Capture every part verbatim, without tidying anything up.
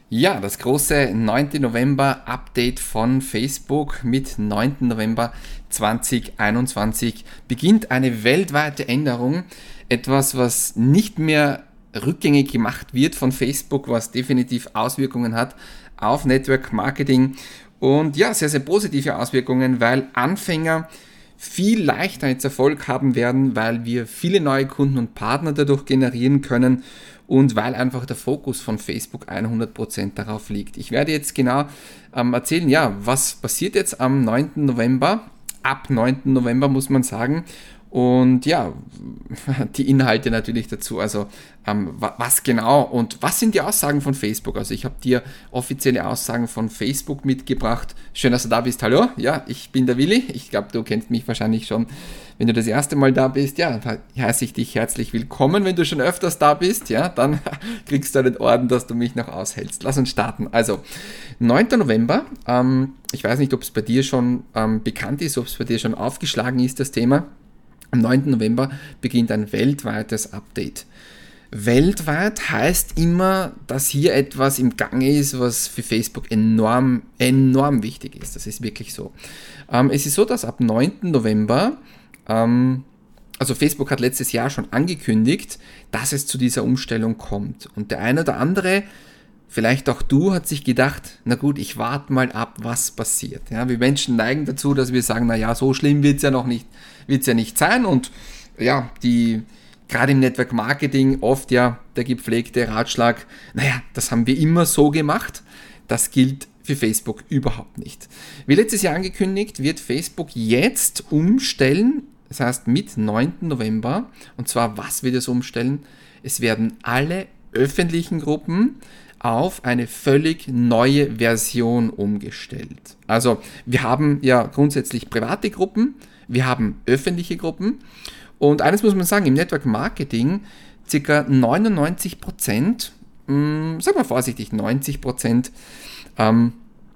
Ja, das große neunten November Update von Facebook mit neunten November zweitausendeinundzwanzig beginnt eine weltweite Änderung. Etwas, was nicht mehr rückgängig gemacht wird von Facebook, was definitiv Auswirkungen hat auf Network Marketing und ja, sehr, sehr positive Auswirkungen, weil Anfänger viel leichter jetzt Erfolg haben werden, weil wir viele neue Kunden und Partner dadurch generieren können und weil einfach der Fokus von Facebook hundert Prozent darauf liegt. Ich werde jetzt genau ähm, erzählen, ja, was passiert jetzt am neunten November, ab neunten November muss man sagen, und ja, die Inhalte natürlich dazu, also ähm, was genau und was sind die Aussagen von Facebook? Also ich habe dir offizielle Aussagen von Facebook mitgebracht. Schön, dass du da bist. Hallo, ja, ich bin der Willi. Ich glaube, du kennst mich wahrscheinlich schon, wenn du das erste Mal da bist. Ja, da heiße ich dich herzlich willkommen. Wenn du schon öfters da bist, ja, dann kriegst du den Orden, dass du mich noch aushältst. Lass uns starten. Also, neunten November, ähm, ich weiß nicht, ob es bei dir schon ähm, bekannt ist, ob es bei dir schon aufgeschlagen ist, das Thema. Am neunten November beginnt ein weltweites Update. Weltweit heißt immer, dass hier etwas im Gange ist, was für Facebook enorm, enorm wichtig ist. Das ist wirklich so. Ähm, es ist so, dass ab neunten November, ähm, also Facebook hat letztes Jahr schon angekündigt, dass es zu dieser Umstellung kommt. Und der eine oder andere, vielleicht auch du, hat sich gedacht, na gut, ich warte mal ab, was passiert. Ja, wir Menschen neigen dazu, dass wir sagen, na ja, so schlimm wird es ja noch nicht, wird's ja nicht sein. Und ja, die, gerade im Network Marketing oft ja der gepflegte Ratschlag, naja, das haben wir immer so gemacht. Das gilt für Facebook überhaupt nicht. Wie letztes Jahr angekündigt, wird Facebook jetzt umstellen, das heißt mit neunten November. Und zwar, was wird es umstellen? Es werden alle öffentlichen Gruppen auf eine völlig neue Version umgestellt. Also wir haben ja grundsätzlich private Gruppen, wir haben öffentliche Gruppen und eines muss man sagen, im Network Marketing ca. neunundneunzig Prozent, mh, sagen wir vorsichtig, neunzig Prozent ähm,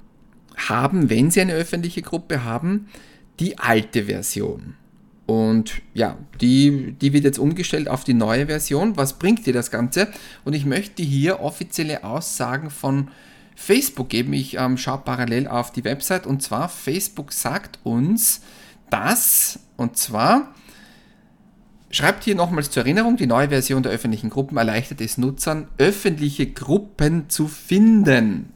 haben, wenn sie eine öffentliche Gruppe haben, die alte Version. Und ja, die, die wird jetzt umgestellt auf die neue Version. Was bringt dir das Ganze? Und ich möchte hier offizielle Aussagen von Facebook geben. Ich ähm, schaue parallel auf die Website. Und zwar, Facebook sagt uns, dass, und zwar, schreibt hier nochmals zur Erinnerung, die neue Version der öffentlichen Gruppen erleichtert es Nutzern, öffentliche Gruppen zu finden.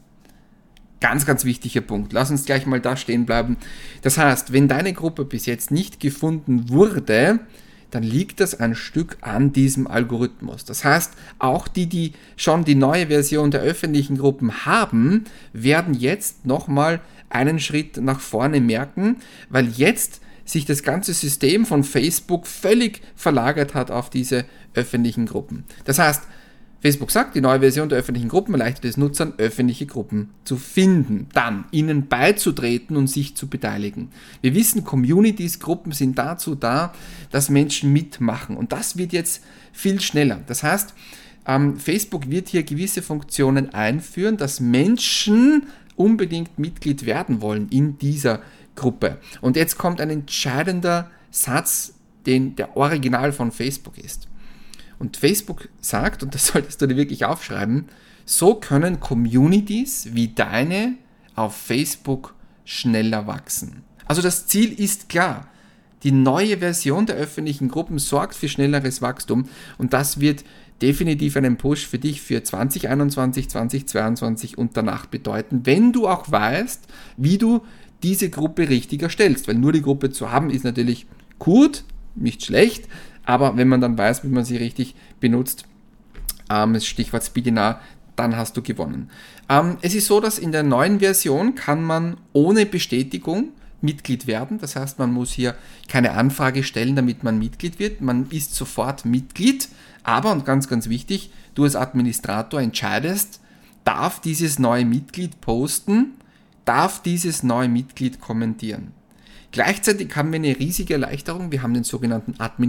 Ganz, ganz wichtiger Punkt. Lass uns gleich mal da stehen bleiben. Das heißt, wenn deine Gruppe bis jetzt nicht gefunden wurde, dann liegt das ein Stück an diesem Algorithmus. Das heißt, auch die, die schon die neue Version der öffentlichen Gruppen haben, werden jetzt nochmal einen Schritt nach vorne merken, weil jetzt sich das ganze System von Facebook völlig verlagert hat auf diese öffentlichen Gruppen. Das heißt, Facebook sagt, die neue Version der öffentlichen Gruppen erleichtert es Nutzern, öffentliche Gruppen zu finden, dann ihnen beizutreten und sich zu beteiligen. Wir wissen, Communities, Gruppen sind dazu da, dass Menschen mitmachen und das wird jetzt viel schneller. Das heißt, ähm, Facebook wird hier gewisse Funktionen einführen, dass Menschen unbedingt Mitglied werden wollen in dieser Gruppe. Und jetzt kommt ein entscheidender Satz, den der Original von Facebook ist. Und Facebook sagt, und das solltest du dir wirklich aufschreiben, so können Communities wie deine auf Facebook schneller wachsen. Also das Ziel ist klar. Die neue Version der öffentlichen Gruppen sorgt für schnelleres Wachstum und das wird definitiv einen Push für dich für zwanzig einundzwanzig, zwanzig zweiundzwanzig und danach bedeuten, wenn du auch weißt, wie du diese Gruppe richtig erstellst. Weil nur die Gruppe zu haben ist natürlich gut, nicht schlecht, aber wenn man dann weiß, wie man sie richtig benutzt, ähm, Stichwort Speedinar, dann hast du gewonnen. Ähm, es ist so, dass in der neuen Version kann man ohne Bestätigung Mitglied werden. Das heißt, man muss hier keine Anfrage stellen, damit man Mitglied wird. Man ist sofort Mitglied, aber, und ganz, ganz wichtig, du als Administrator entscheidest, darf dieses neue Mitglied posten, darf dieses neue Mitglied kommentieren. Gleichzeitig haben wir eine riesige Erleichterung. Wir haben den sogenannten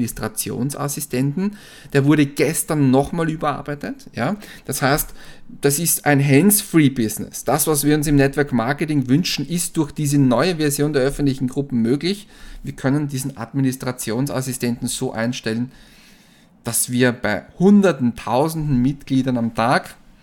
Administrationsassistenten. Der wurde gestern nochmal überarbeitet. Ja? Das heißt, das ist ein Hands-Free-Business. Das, was wir uns im Network Marketing wünschen, ist durch diese neue Version der öffentlichen Gruppen möglich. Wir können diesen Administrationsassistenten so einstellen, dass wir bei hunderten, tausenden Mitgliedern am Tag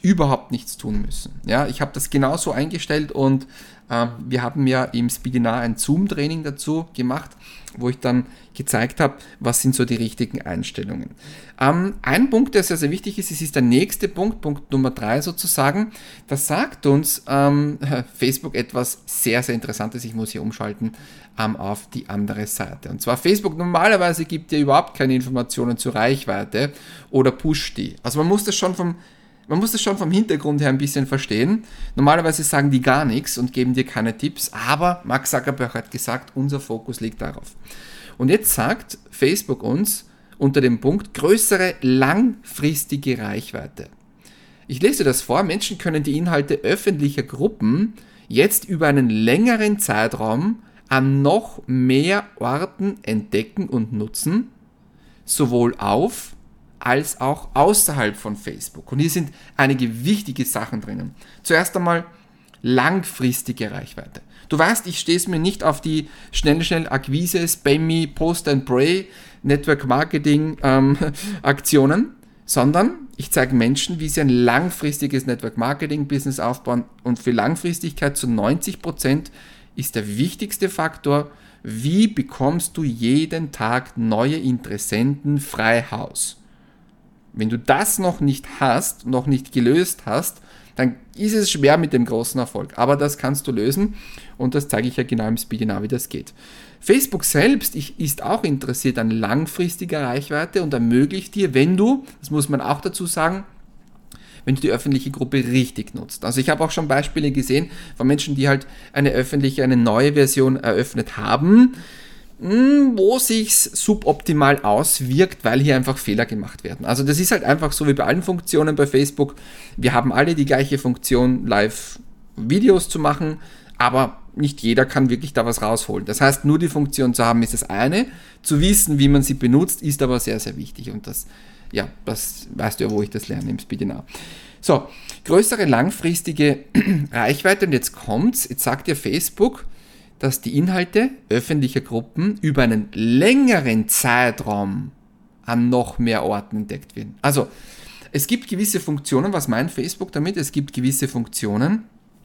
überhaupt nichts tun müssen. Ja, ich habe das genauso eingestellt und äh, wir haben ja im Speedinar ein Zoom-Training dazu gemacht, wo ich dann gezeigt habe, was sind so die richtigen Einstellungen. Ähm, ein Punkt, der sehr, sehr wichtig ist, es ist der nächste Punkt, Punkt Nummer drei sozusagen. Das sagt uns ähm, Facebook etwas sehr, sehr Interessantes. Ich muss hier umschalten ähm, auf die andere Seite. Und zwar Facebook normalerweise gibt dir überhaupt keine Informationen zur Reichweite oder pusht die. Also man muss das schon vom Man muss das schon vom Hintergrund her ein bisschen verstehen. Normalerweise sagen die gar nichts und geben dir keine Tipps, aber Mark Zuckerberg hat gesagt, unser Fokus liegt darauf. Und jetzt sagt Facebook uns unter dem Punkt größere langfristige Reichweite. Ich lese das vor, Menschen können die Inhalte öffentlicher Gruppen jetzt über einen längeren Zeitraum an noch mehr Orten entdecken und nutzen, sowohl auf als auch außerhalb von Facebook. Und hier sind einige wichtige Sachen drinnen. Zuerst einmal langfristige Reichweite. Du weißt, ich stehe es mir nicht auf die schnell, schnell Akquise, Spammy, Post and Pray, Network Marketing ähm, Aktionen, sondern ich zeige Menschen, wie sie ein langfristiges Network Marketing Business aufbauen. Und für Langfristigkeit zu neunzig Prozent ist der wichtigste Faktor, wie bekommst du jeden Tag neue Interessenten frei Haus. Wenn du das noch nicht hast, noch nicht gelöst hast, dann ist es schwer mit dem großen Erfolg. Aber das kannst du lösen und das zeige ich ja genau im Speedinar, wie das geht. Facebook selbst ist auch interessiert an langfristiger Reichweite und ermöglicht dir, wenn du, das muss man auch dazu sagen, wenn du die öffentliche Gruppe richtig nutzt. Also ich habe auch schon Beispiele gesehen von Menschen, die halt eine öffentliche, eine neue Version eröffnet haben, wo sich's suboptimal auswirkt, weil hier einfach Fehler gemacht werden. Also das ist halt einfach so wie bei allen Funktionen bei Facebook. Wir haben alle die gleiche Funktion, Live-Videos zu machen, aber nicht jeder kann wirklich da was rausholen. Das heißt, nur die Funktion zu haben ist das eine, zu wissen, wie man sie benutzt, ist aber sehr, sehr wichtig und das, ja, das weißt du ja, wo ich das lerne im Speedinar. So, größere langfristige Reichweite und jetzt kommt's, jetzt sagt dir Facebook, dass die Inhalte öffentlicher Gruppen über einen längeren Zeitraum an noch mehr Orten entdeckt werden. Also, es gibt gewisse Funktionen, was meint Facebook damit? Es gibt gewisse Funktionen,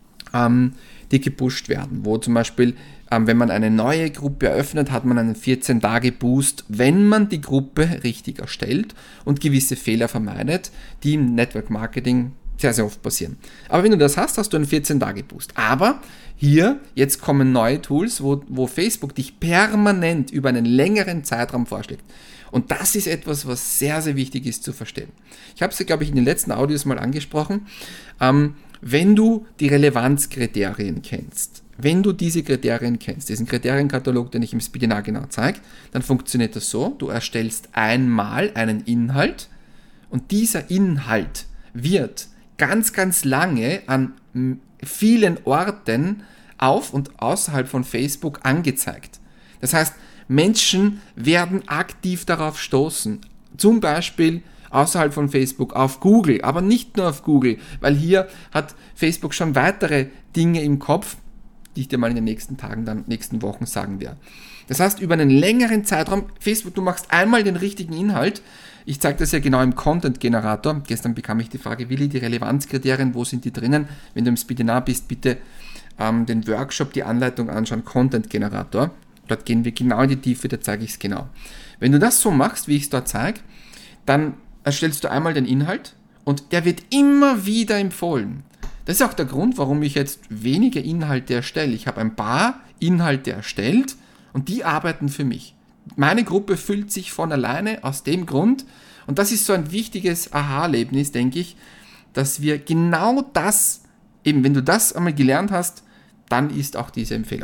ähm, die gepusht werden, wo zum Beispiel, ähm, wenn man eine neue Gruppe eröffnet, hat man einen vierzehn Tage Boost, wenn man die Gruppe richtig erstellt und gewisse Fehler vermeidet, die im Network Marketing sehr, sehr oft passieren. Aber wenn du das hast, hast du einen vierzehn Tage Boost. Aber hier, jetzt kommen neue Tools, wo, wo Facebook dich permanent über einen längeren Zeitraum vorschlägt. Und das ist etwas, was sehr, sehr wichtig ist zu verstehen. Ich habe es, glaube ich, in den letzten Audios mal angesprochen. Ähm, wenn du die Relevanzkriterien kennst, wenn du diese Kriterien kennst, diesen Kriterienkatalog, den ich im Speedinar genau zeige, dann funktioniert das so, du erstellst einmal einen Inhalt und dieser Inhalt wird ganz, ganz lange an vielen Orten auf und außerhalb von Facebook angezeigt. Das heißt, Menschen werden aktiv darauf stoßen. Zum Beispiel außerhalb von Facebook auf Google, aber nicht nur auf Google, weil hier hat Facebook schon weitere Dinge im Kopf, die ich dir mal in den nächsten Tagen, dann nächsten Wochen sagen werde. Das heißt, über einen längeren Zeitraum, Facebook, du machst einmal den richtigen Inhalt. Ich zeige das ja genau im Content-Generator. Gestern bekam ich die Frage, Willi, die Relevanzkriterien, wo sind die drinnen? Wenn du im Speedinar bist, bitte ähm, den Workshop, die Anleitung anschauen, Content-Generator. Dort gehen wir genau in die Tiefe, da zeige ich es genau. Wenn du das so machst, wie ich es dort zeige, dann erstellst du einmal den Inhalt und der wird immer wieder empfohlen. Das ist auch der Grund, warum ich jetzt weniger Inhalte erstelle. Ich habe ein paar Inhalte erstellt und die arbeiten für mich. Meine Gruppe füllt sich von alleine aus dem Grund, und das ist so ein wichtiges Aha-Erlebnis, denke ich, dass wir genau das, eben wenn du das einmal gelernt hast, dann ist auch diese Empfehlung.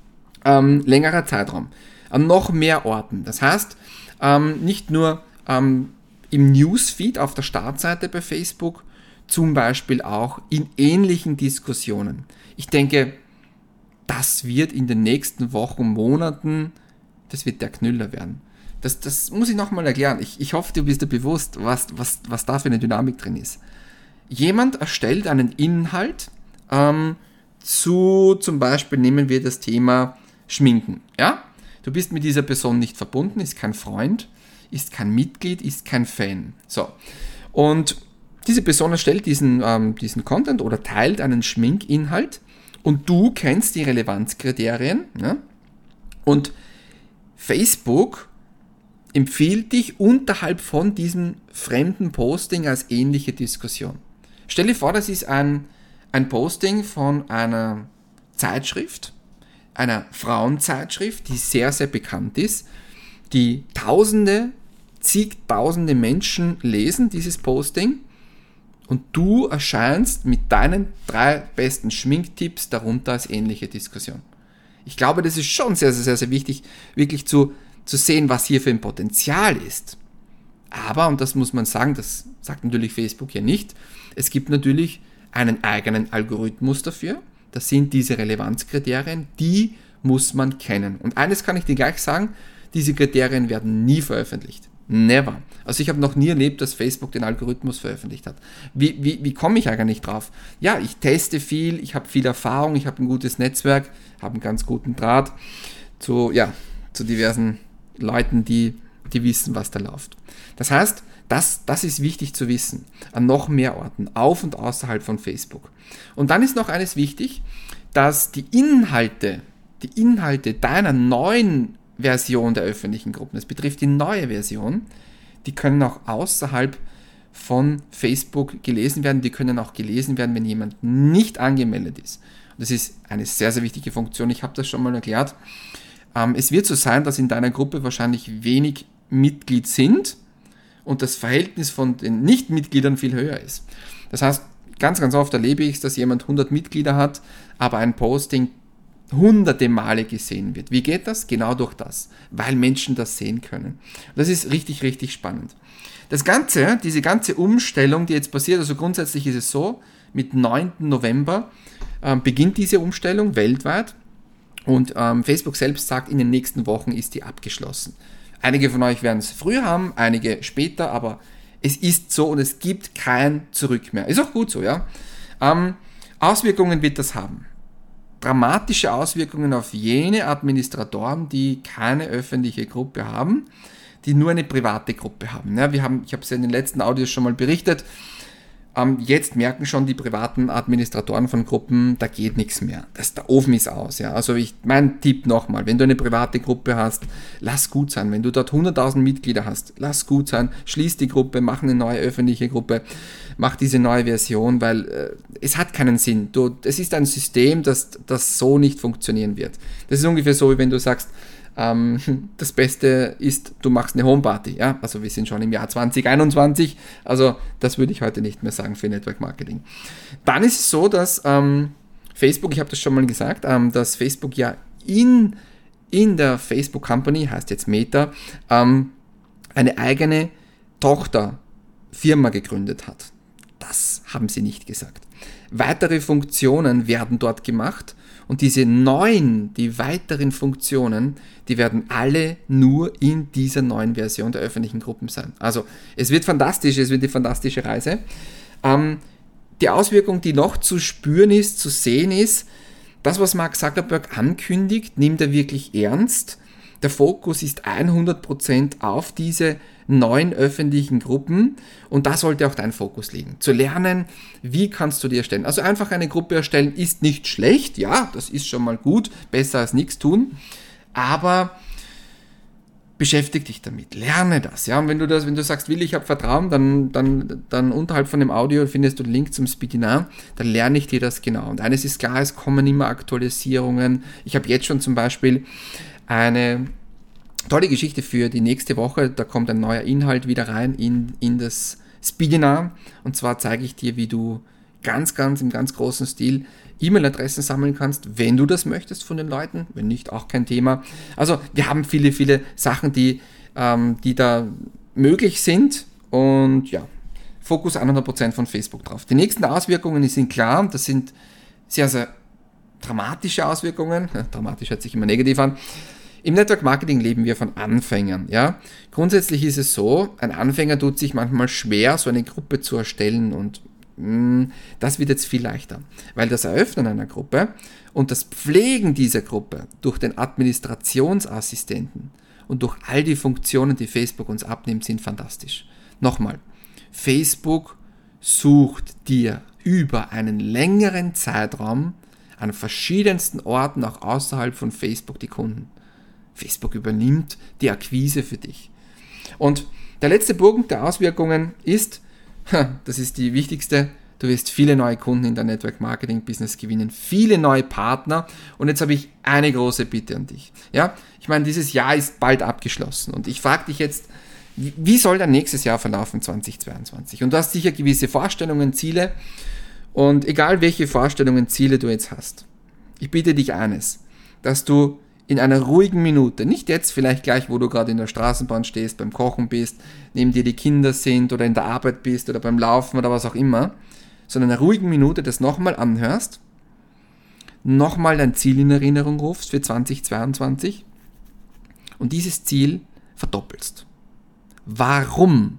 Ähm, längerer Zeitraum, an noch mehr Orten. Das heißt, ähm, nicht nur ähm, im Newsfeed auf der Startseite bei Facebook, zum Beispiel auch in ähnlichen Diskussionen. Ich denke, das wird in den nächsten Wochen, Monaten, das wird der Knüller werden. Das, das muss ich nochmal erklären. Ich, ich hoffe, du bist dir bewusst, was, was, was da für eine Dynamik drin ist. Jemand erstellt einen Inhalt ähm, zu, zum Beispiel nehmen wir das Thema Schminken. Ja? Du bist mit dieser Person nicht verbunden, ist kein Freund, ist kein Mitglied, ist kein Fan. So. Und diese Person erstellt diesen, ähm, diesen Content oder teilt einen Schminkinhalt und du kennst die Relevanzkriterien, ja? Und Facebook empfiehlt dich unterhalb von diesem fremden Posting als ähnliche Diskussion. Stell dir vor, das ist ein, ein Posting von einer Zeitschrift, einer Frauenzeitschrift, die sehr, sehr bekannt ist, die Tausende, zigtausende Menschen lesen, dieses Posting, und du erscheinst mit deinen drei besten Schminktipps darunter als ähnliche Diskussion. Ich glaube, das ist schon sehr, sehr, sehr, sehr wichtig, wirklich zu, zu sehen, was hier für ein Potenzial ist. Aber, und das muss man sagen, das sagt natürlich Facebook ja nicht, es gibt natürlich einen eigenen Algorithmus dafür. Das sind diese Relevanzkriterien, die muss man kennen. Und eines kann ich dir gleich sagen, diese Kriterien werden nie veröffentlicht. Never. Also ich habe noch nie erlebt, dass Facebook den Algorithmus veröffentlicht hat. Wie, wie, wie komme ich eigentlich drauf? Ja, ich teste viel, ich habe viel Erfahrung, ich habe ein gutes Netzwerk, habe einen ganz guten Draht zu, ja, zu diversen Leuten, die, die wissen, was da läuft. Das heißt, das, das ist wichtig zu wissen, an noch mehr Orten, auf und außerhalb von Facebook. Und dann ist noch eines wichtig, dass die Inhalte, die Inhalte deiner neuen Version der öffentlichen Gruppen, das betrifft die neue Version, die können auch außerhalb von Facebook gelesen werden, die können auch gelesen werden, wenn jemand nicht angemeldet ist. Und das ist eine sehr, sehr wichtige Funktion, ich habe das schon mal erklärt. Ähm, es wird so sein, dass in deiner Gruppe wahrscheinlich wenig Mitglied sind und das Verhältnis von den Nicht-Mitgliedern viel höher ist. Das heißt, ganz, ganz oft erlebe ich es, dass jemand hundert Mitglieder hat, aber ein Posting hunderte Male gesehen wird. Wie geht das? Genau durch das, weil Menschen das sehen können. Das ist richtig, richtig spannend. Das Ganze, diese ganze Umstellung, die jetzt passiert, also grundsätzlich ist es so, mit neunten November äh, beginnt diese Umstellung weltweit und ähm, Facebook selbst sagt, in den nächsten Wochen ist die abgeschlossen. Einige von euch werden es früher haben, einige später, aber es ist so und es gibt kein Zurück mehr. Ist auch gut so, ja. Ähm, Auswirkungen wird das haben. Dramatische Auswirkungen auf jene Administratoren, die keine öffentliche Gruppe haben, die nur eine private Gruppe haben. Ja, wir haben ich habe es ja in den letzten Audios schon mal berichtet, ähm, jetzt merken schon die privaten Administratoren von Gruppen, da geht nichts mehr. Das, der Ofen ist aus. Ja. Also ich, mein Tipp nochmal, wenn du eine private Gruppe hast, lass gut sein. Wenn du dort hunderttausend Mitglieder hast, lass gut sein, schließ die Gruppe, mach eine neue öffentliche Gruppe, mach diese neue Version, weil äh, es hat keinen Sinn. Du, es ist ein System, das, das so nicht funktionieren wird. Das ist ungefähr so, wie wenn du sagst, ähm, das Beste ist, du machst eine Homeparty. Ja? Also wir sind schon im Jahr zwanzig einundzwanzig, also das würde ich heute nicht mehr sagen für Network Marketing. Dann ist es so, dass ähm, Facebook, ich habe das schon mal gesagt, ähm, dass Facebook ja in, in der Facebook Company, heißt jetzt Meta, ähm, eine eigene Tochterfirma gegründet hat. Das haben sie nicht gesagt. Weitere Funktionen werden dort gemacht und diese neuen, die weiteren Funktionen, die werden alle nur in dieser neuen Version der öffentlichen Gruppen sein. Also es wird fantastisch, es wird eine fantastische Reise. Ähm, die Auswirkung, die noch zu spüren ist, zu sehen ist, das, was Mark Zuckerberg ankündigt, nimmt er wirklich ernst. Der Fokus ist hundert Prozent auf diese neuen öffentlichen Gruppen und da sollte auch dein Fokus liegen. Zu lernen, wie kannst du die erstellen. Also einfach eine Gruppe erstellen ist nicht schlecht, ja, das ist schon mal gut, besser als nichts tun, aber beschäftige dich damit, lerne das. Ja? Und wenn du das, wenn du sagst, Willi, ich habe Vertrauen, dann, dann, dann unterhalb von dem Audio findest du den Link zum Speedinar, dann lerne ich dir das genau. Und eines ist klar, es kommen immer Aktualisierungen. Ich habe jetzt schon zum Beispiel eine tolle Geschichte für die nächste Woche, da kommt ein neuer Inhalt wieder rein in, in das Speedinar und zwar zeige ich dir, wie du ganz, ganz im ganz großen Stil E-Mail-Adressen sammeln kannst, wenn du das möchtest von den Leuten, wenn nicht, auch kein Thema. Also wir haben viele, viele Sachen, die, ähm, die da möglich sind und ja, Fokus hundert Prozent von Facebook drauf. Die nächsten Auswirkungen sind klar, das sind sehr, sehr dramatische Auswirkungen, dramatisch hört sich immer negativ an. Im Network Marketing leben wir von Anfängern. Ja? Grundsätzlich ist es so, ein Anfänger tut sich manchmal schwer, so eine Gruppe zu erstellen und mh, das wird jetzt viel leichter, weil das Eröffnen einer Gruppe und das Pflegen dieser Gruppe durch den Administrationsassistenten und durch all die Funktionen, die Facebook uns abnimmt, sind fantastisch. Nochmal, Facebook sucht dir über einen längeren Zeitraum an verschiedensten Orten, auch außerhalb von Facebook, die Kunden. Facebook übernimmt die Akquise für dich. Und der letzte Punkt der Auswirkungen ist, das ist die wichtigste, du wirst viele neue Kunden in dein Network Marketing Business gewinnen, viele neue Partner. Und jetzt habe ich eine große Bitte an dich. Ja, ich meine, dieses Jahr ist bald abgeschlossen und ich frage dich jetzt, wie soll dein nächstes Jahr verlaufen, zweitausendzweiundzwanzig? Und du hast sicher gewisse Vorstellungen, Ziele und egal welche Vorstellungen, Ziele du jetzt hast, ich bitte dich eines, dass du in einer ruhigen Minute, nicht jetzt vielleicht gleich, wo du gerade in der Straßenbahn stehst, beim Kochen bist, neben dir die Kinder sind oder in der Arbeit bist oder beim Laufen oder was auch immer, sondern in einer ruhigen Minute das nochmal anhörst, nochmal dein Ziel in Erinnerung rufst für zweitausendzweiundzwanzig und dieses Ziel verdoppelst. Warum?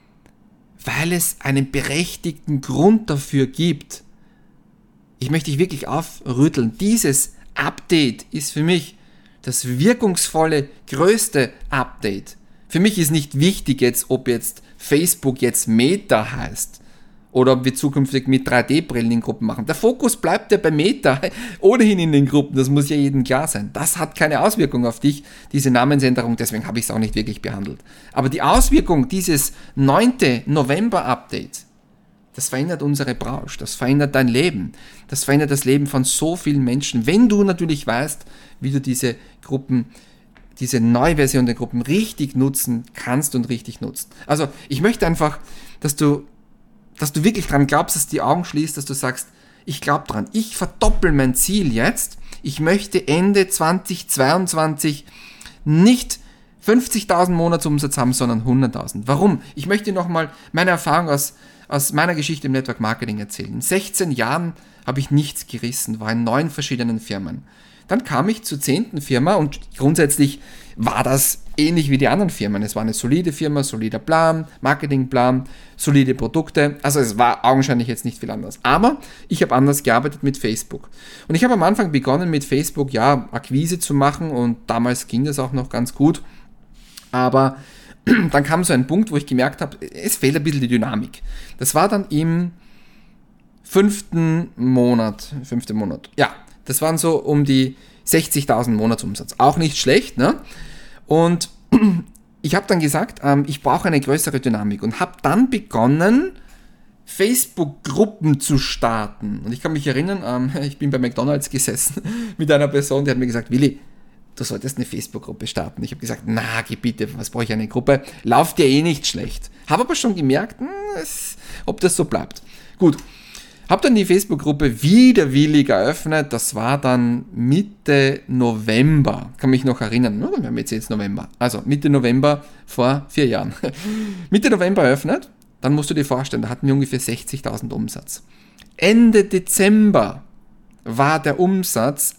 Weil es einen berechtigten Grund dafür gibt. Ich möchte dich wirklich aufrütteln. Dieses Update ist für mich das wirkungsvolle, größte Update. Für mich ist nicht wichtig jetzt, ob jetzt Facebook jetzt Meta heißt oder ob wir zukünftig mit drei D-Brillen in Gruppen machen. Der Fokus bleibt ja bei Meta, ohnehin in den Gruppen, das muss ja jedem klar sein. Das hat keine Auswirkung auf dich, diese Namensänderung, deswegen habe ich es auch nicht wirklich behandelt. Aber die Auswirkung dieses neunten November-Updates, das verändert unsere Branche, das verändert dein Leben, das verändert das Leben von so vielen Menschen, wenn du natürlich weißt, wie du diese Gruppen, diese neue Version der Gruppen richtig nutzen kannst und richtig nutzt. Also ich möchte einfach, dass du, dass du wirklich dran glaubst, dass du die Augen schließt, dass du sagst, ich glaube dran, ich verdoppel mein Ziel jetzt, ich möchte Ende zweitausendzweiundzwanzig nicht fünfzigtausend Monatsumsatz haben, sondern hunderttausend. Warum? Ich möchte nochmal meine Erfahrung aus aus meiner Geschichte im Network Marketing erzählen. In sechzehn Jahren habe ich nichts gerissen, war in neun verschiedenen Firmen. Dann kam ich zur zehnten Firma und grundsätzlich war das ähnlich wie die anderen Firmen. Es war eine solide Firma, solider Plan, Marketingplan, solide Produkte. Also es war augenscheinlich jetzt nicht viel anders. Aber ich habe anders gearbeitet mit Facebook. Und ich habe am Anfang begonnen mit Facebook, ja, Akquise zu machen und damals ging das auch noch ganz gut. Aber dann kam so ein Punkt, wo ich gemerkt habe, es fehlt ein bisschen die Dynamik. Das war dann im fünften Monat, fünften Monat, ja, das waren so um die sechzigtausend Monatsumsatz. Auch nicht schlecht, ne? Und ich habe dann gesagt, ähm, ich brauche eine größere Dynamik und habe dann begonnen, Facebook-Gruppen zu starten. Und ich kann mich erinnern, ähm, ich bin bei McDonald's gesessen mit einer Person, die hat mir gesagt, Willi, du solltest eine Facebook-Gruppe starten. Ich habe gesagt, na, geh bitte, was brauche ich eine Gruppe? Lauft ja eh nicht schlecht. Habe aber schon gemerkt, mh, es, ob das so bleibt. Gut, habe dann die Facebook-Gruppe widerwillig eröffnet. Das war dann Mitte November. Kann mich noch erinnern, wir haben jetzt jetzt November. Also Mitte November vor vier Jahren. Mitte November eröffnet, dann musst du dir vorstellen, da hatten wir ungefähr sechzigtausend Umsatz. Ende Dezember war der Umsatz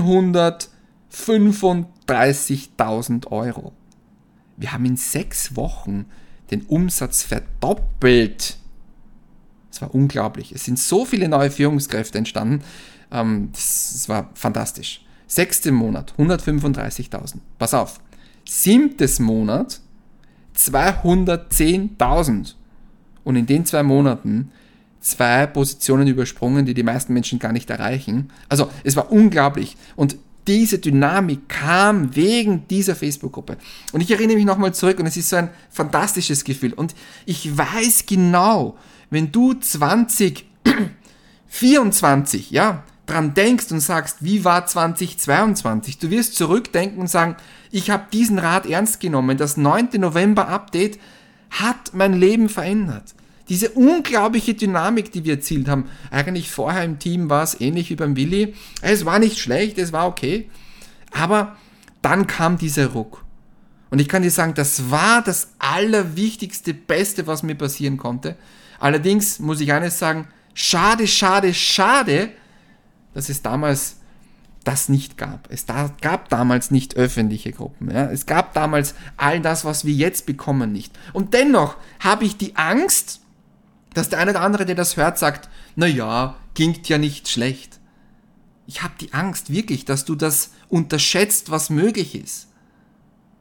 hundertfünfunddreißigtausend Euro. Wir haben in sechs Wochen den Umsatz verdoppelt. Das war unglaublich. Es sind so viele neue Führungskräfte entstanden. Ähm, das, das war fantastisch. Sechster Monat, hundertfünfunddreißigtausend. Pass auf. Siebtes Monat, zweihundertzehntausend. Und in den zwei Monaten zwei Positionen übersprungen, die die meisten Menschen gar nicht erreichen. Also es war unglaublich. Und diese Dynamik kam wegen dieser Facebook-Gruppe. Und ich erinnere mich nochmal zurück und es ist so ein fantastisches Gefühl. Und ich weiß genau, wenn du zwanzig vierundzwanzig, ja, dran denkst und sagst, wie war zweitausendzweiundzwanzig, du wirst zurückdenken und sagen, ich habe diesen Rat ernst genommen. Das neunte November-Update hat mein Leben verändert. Diese unglaubliche Dynamik, die wir erzielt haben. Eigentlich vorher im Team war es ähnlich wie beim Willi. Es war nicht schlecht, es war okay. Aber dann kam dieser Ruck. Und ich kann dir sagen, das war das Allerwichtigste, Beste, was mir passieren konnte. Allerdings muss ich eines sagen, schade, schade, schade, dass es damals das nicht gab. Es da, gab damals nicht öffentliche Gruppen. Ja? Es gab damals all das, was wir jetzt bekommen, nicht. Und dennoch habe ich die Angst, dass der eine oder andere, der das hört, sagt, naja, klingt ja nicht schlecht. Ich habe die Angst wirklich, dass du das unterschätzt, was möglich ist.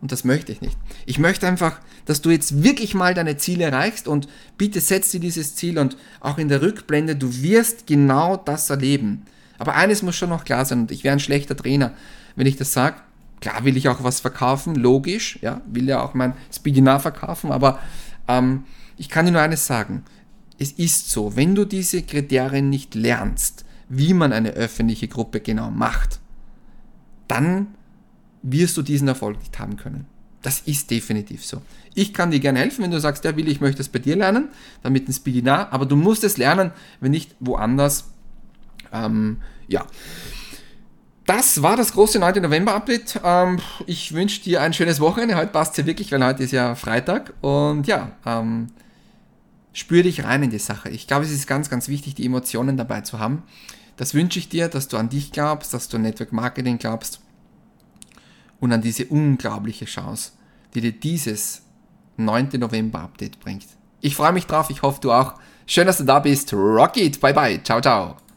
Und das möchte ich nicht. Ich möchte einfach, dass du jetzt wirklich mal deine Ziele erreichst und bitte setz dir dieses Ziel und auch in der Rückblende, du wirst genau das erleben. Aber eines muss schon noch klar sein und ich wäre ein schlechter Trainer, wenn ich das sage. Klar will ich auch was verkaufen, logisch, ja, will ja auch mein Speedinar verkaufen, aber ähm, ich kann dir nur eines sagen. Es ist so, wenn du diese Kriterien nicht lernst, wie man eine öffentliche Gruppe genau macht, dann wirst du diesen Erfolg nicht haben können. Das ist definitiv so. Ich kann dir gerne helfen, wenn du sagst, ja Willi, ich möchte das bei dir lernen, dann mit dem Speedinar, aber du musst es lernen, wenn nicht woanders. Ähm, ja. Das war das große neunte November-Update. Ähm, ich wünsche dir ein schönes Wochenende. Heute passt es ja wirklich, weil heute ist ja Freitag. Und ja, ähm, spür dich rein in die Sache. Ich glaube, es ist ganz, ganz wichtig, die Emotionen dabei zu haben. Das wünsche ich dir, dass du an dich glaubst, dass du an Network Marketing glaubst und an diese unglaubliche Chance, die dir dieses neunte November-Update bringt. Ich freue mich drauf, ich hoffe du auch. Schön, dass du da bist. Rock it, bye bye, ciao, ciao.